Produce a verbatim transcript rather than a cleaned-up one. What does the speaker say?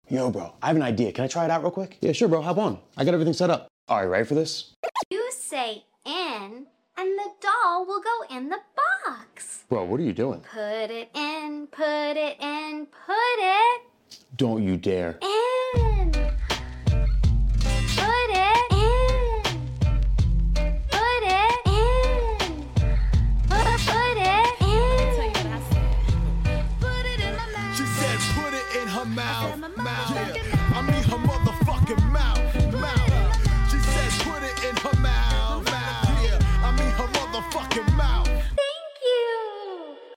Yo, bro, I have an idea. Can I try it out real quick? Yeah, sure, bro. Hop on. I got everything set up. All right, ready for this? You say in, and the doll will go in the box. Bro, what are you doing? Put it in, put it in, put it Don't you dare. in. Put it in. Put it in. Put, put it in. Put it in my mouth. She said put it in her mouth. mouth. Yeah. I mean her mother.